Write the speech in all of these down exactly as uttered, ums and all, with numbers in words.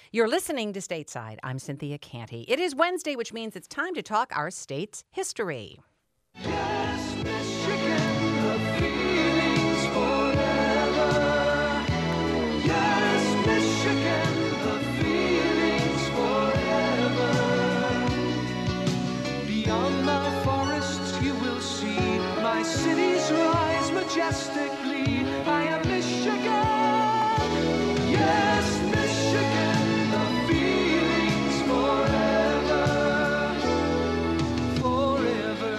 You're listening to Stateside. I'm Cynthia Canty. It is Wednesday, which means it's time to talk our state's history. Yes, Michigan, the feelings forever. Yes, Michigan, the feelings forever. Beyond the forests you will see my cities rise majestically. I am Michigan. Yes, Michigan, the feelings forever. Forever.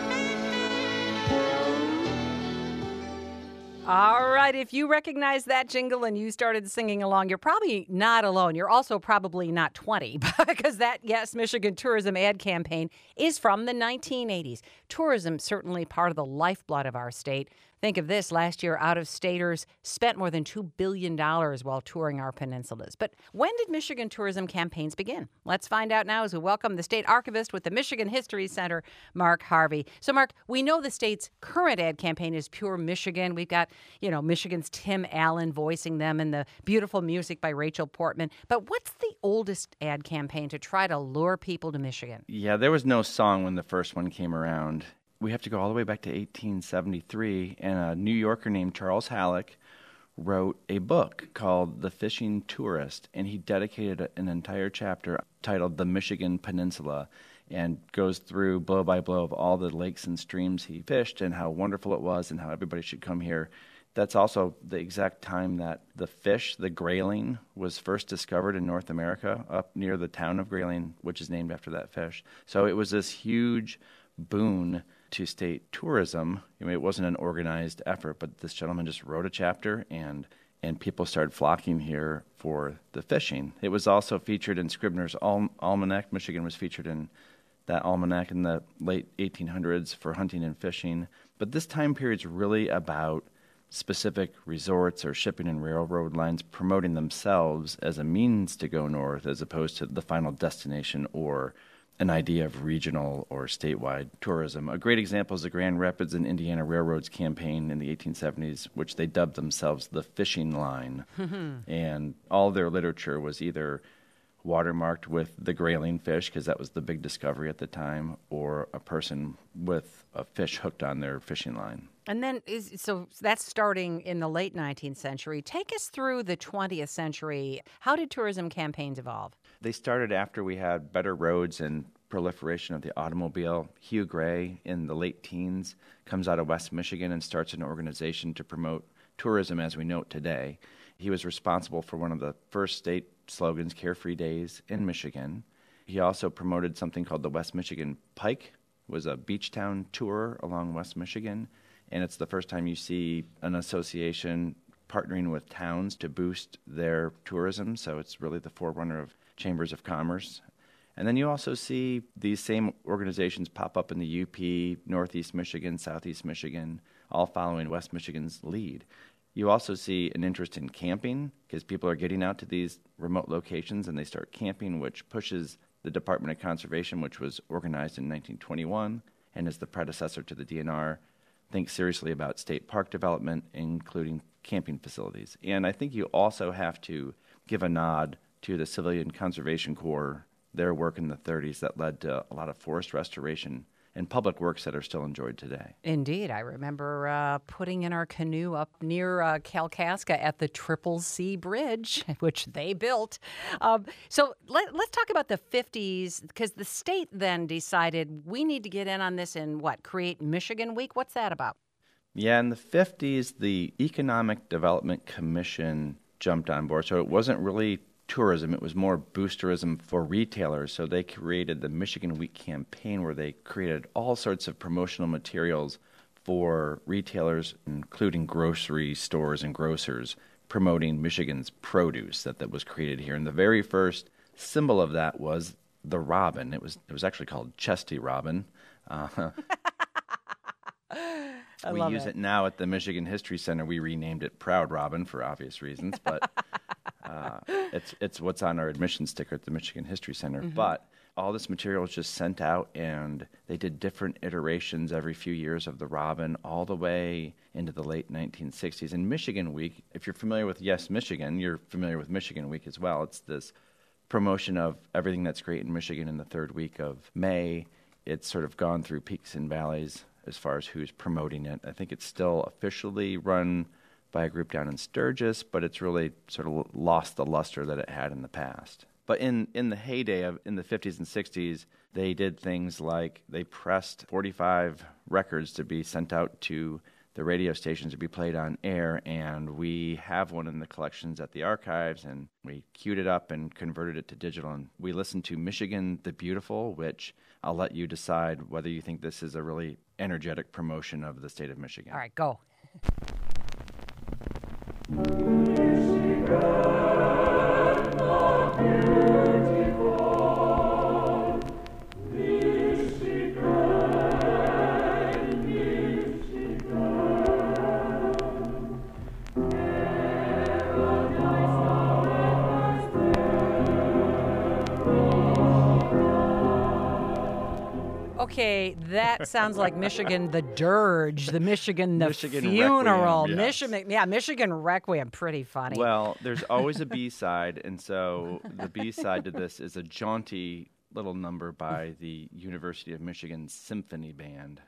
All right, if you recognize that jingle and you started singing along, you're probably not alone. You're also probably not twenty because that Yes Michigan tourism ad campaign is from the nineteen eighties. Tourism certainly part of the lifeblood of our state. Think of this. Last year, out-of-staters spent more than two billion dollars while touring our peninsulas. But when did Michigan tourism campaigns begin? Let's find out now as we welcome the state archivist with the Michigan History Center, Mark Harvey. So, Mark, we know the state's current ad campaign is Pure Michigan. We've got, you know, Michigan's Tim Allen voicing them and the beautiful music by Rachel Portman. But what's the oldest ad campaign to try to lure people to Michigan? Yeah, there was no song when the first one came around. We have to go all the way back to eighteen seventy-three, and a New Yorker named Charles Halleck wrote a book called The Fishing Tourist, and he dedicated an entire chapter titled The Michigan Peninsula, and goes through blow by blow of all the lakes and streams he fished and how wonderful it was and how everybody should come here. That's also the exact time that the fish, the grayling, was first discovered in North America up near the town of Grayling, which is named after that fish. So it was this huge boon to state tourism. I mean, it wasn't an organized effort, but this gentleman just wrote a chapter, and and people started flocking here for the fishing. It was also featured in Scribner's Al- Almanac. Michigan was featured in that almanac in the late eighteen hundreds for hunting and fishing. But this time period is really about specific resorts or shipping and railroad lines promoting themselves as a means to go north as opposed to the final destination or an idea of regional or statewide tourism. A great example is the Grand Rapids and Indiana Railroad's campaign in the eighteen seventies, which they dubbed themselves the Fishing Line. And all their literature was either watermarked with the grayling fish, because that was the big discovery at the time, or a person with a fish hooked on their fishing line. And then, is so that's starting in the late nineteenth century. Take us through the twentieth century. How did tourism campaigns evolve? They started after we had better roads and proliferation of the automobile. Hugh Gray, in the late teens, comes out of West Michigan and starts an organization to promote tourism as we know it today. He was responsible for one of the first state slogans, Carefree Days, in Michigan. He also promoted something called the West Michigan Pike. It was a beach town tour along West Michigan. And it's the first time you see an association partnering with towns to boost their tourism. So it's really the forerunner of chambers of commerce. And then you also see these same organizations pop up in the U P, Northeast Michigan, Southeast Michigan, all following West Michigan's lead. You also see an interest in camping because people are getting out to these remote locations and they start camping, which pushes the Department of Conservation, which was organized in nineteen twenty-one and is the predecessor to the D N R, think seriously about state park development, including camping facilities. And I think you also have to give a nod to the Civilian Conservation Corps, their work in the thirties that led to a lot of forest restoration and public works that are still enjoyed today. Indeed. I remember uh, putting in our canoe up near uh, Kalkaska at the Triple C Bridge, which they built. Um, so let, let's talk about the fifties, because the state then decided we need to get in on this and, what, create Michigan Week? What's that about? Yeah, in the fifties, the Economic Development Commission jumped on board. So it wasn't really tourism, it was more boosterism for retailers. So they created the Michigan Week campaign where they created all sorts of promotional materials for retailers, including grocery stores and grocers, promoting Michigan's produce that, that was created here. And the very first symbol of that was the robin. It was it was actually called Chesty Robin. Uh, I we love use it. it now at the Michigan History Center. We renamed it Proud Robin for obvious reasons, but uh, it's it's what's on our admission sticker at the Michigan History Center. Mm-hmm. But all this material was just sent out, and they did different iterations every few years of the robin all the way into the late nineteen sixties. And Michigan Week, if you're familiar with Yes Michigan, you're familiar with Michigan Week as well. It's this promotion of everything that's great in Michigan in the third week of May. It's sort of gone through peaks and valleys as far as who's promoting it. I think it's still officially run by a group down in Sturgis, but it's really sort of lost the luster that it had in the past. But in, in the heyday of in the fifties and sixties, they did things like they pressed forty-five records to be sent out to the radio stations to be played on air, and we have one in the collections at the archives, and we queued it up and converted it to digital. And we listened to Michigan the Beautiful, which I'll let you decide whether you think this is a really energetic promotion of the state of Michigan. All right, go. Okay, that sounds like Michigan the Dirge, the Michigan the Michigan Funeral, Requiem, yes. Michigan, yeah, Michigan Requiem, pretty funny. Well, there's always a B-side, and so the B-side to this is a jaunty little number by the University of Michigan Symphony Band.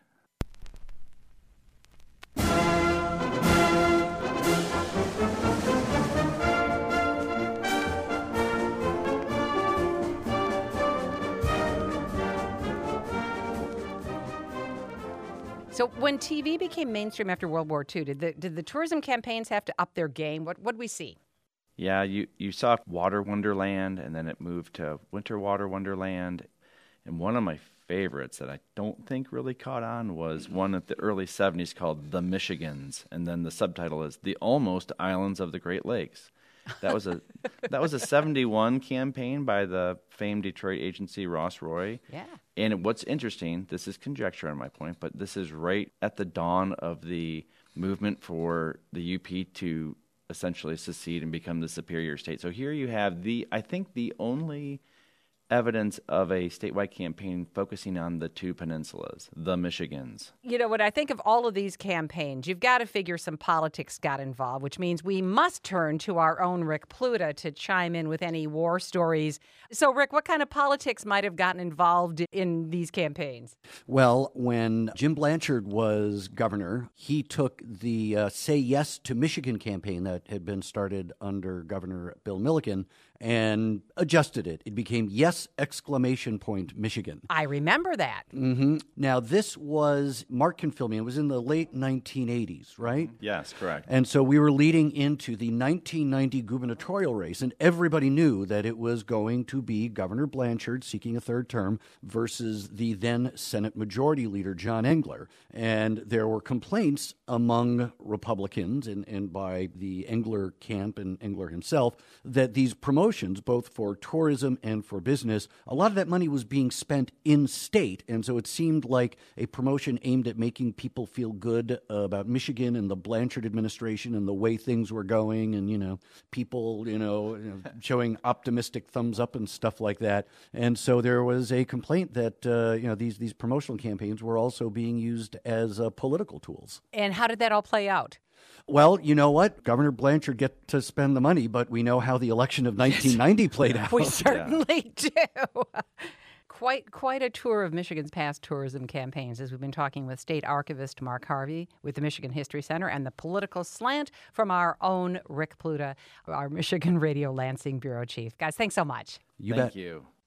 So when T V became mainstream after World War Two, did the did the tourism campaigns have to up their game? What what did we see? Yeah, you, you saw Water Wonderland, and then it moved to Winter Water Wonderland. And one of my favorites that I don't think really caught on was one at the early seventies called The Michigans, and then the subtitle is The Almost Islands of the Great Lakes. That was a that was a seventy-one campaign by the famed Detroit agency Ross Roy. Yeah. And what's interesting, this is conjecture on my point, but this is right at the dawn of the movement for the U P to essentially secede and become the superior state. So here you have the, I think the only evidence of a statewide campaign focusing on the two peninsulas, the Michigans. You know, when I think of all of these campaigns, you've got to figure some politics got involved, which means we must turn to our own Rick Pluta to chime in with any war stories. So, Rick, what kind of politics might have gotten involved in these campaigns? Well, when Jim Blanchard was governor, he took the uh, Say Yes to Michigan campaign that had been started under Governor Bill Milliken and adjusted it. It became Yes, exclamation point, Michigan. I remember that. Mm-hmm. Now, this was, Mark can fill me, it was in the late nineteen eighties, right? Yes, correct. And so we were leading into the nineteen ninety gubernatorial race, and everybody knew that it was going to be Governor Blanchard seeking a third term versus the then Senate Majority Leader, John Engler. And there were complaints among Republicans and, and by the Engler camp and Engler himself that these promotions, both for tourism and for business, a lot of that money was being spent in state. And so it seemed like a promotion aimed at making people feel good uh, about Michigan and the Blanchard administration and the way things were going, and, you know, people, you know, you know showing optimistic thumbs up and stuff like that. And so there was a complaint that, uh, you know, these, these promotional campaigns were also being used as uh, political tools. And how did that all play out? Well, you know what? Governor Blanchard get to spend the money, but we know how the election of nineteen ninety played out. We certainly do. Quite quite a tour of Michigan's past tourism campaigns, as we've been talking with State Archivist Mark Harvey with the Michigan History Center, and the political slant from our own Rick Pluta, our Michigan Radio Lansing Bureau Chief. Guys, thanks so much. You Thank bet. you.